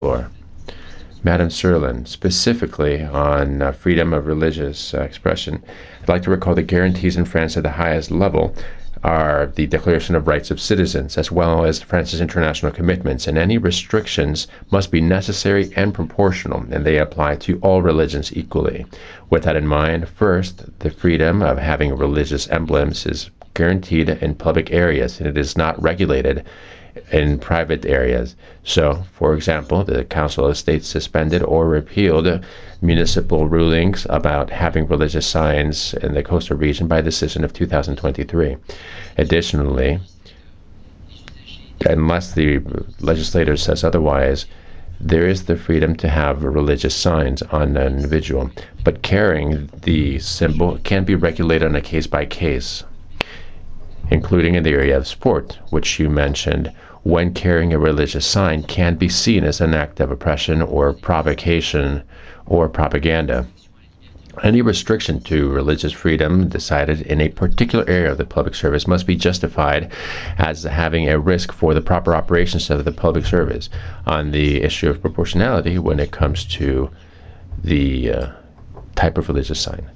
floor. Madam Serlin, specifically on freedom of religious expression, I'd like to recall the guarantees in France at the highest level are the Declaration of Rights of Citizens, as well as France's international commitments, and any restrictions must be necessary and proportional, and they apply to all religions equally. With that in mind, first, the freedom of having religious emblems is guaranteed in public areas, and it is not regulated in private areas. So, for example, the Council of State suspended or repealed municipal rulings about having religious signs in the coastal region by decision of 2023. Additionally, unless the legislator says otherwise, there is the freedom to have religious signs on an individual, but carrying the symbol can be regulated on a case by case, including in the area of sport, which you mentioned, when carrying a religious sign can be seen as an act of oppression or provocation or propaganda. Any restriction to religious freedom decided in a particular area of the public service must be justified as having a risk for the proper operations of the public service. On the issue of proportionality, when it comes to the type of religious sign,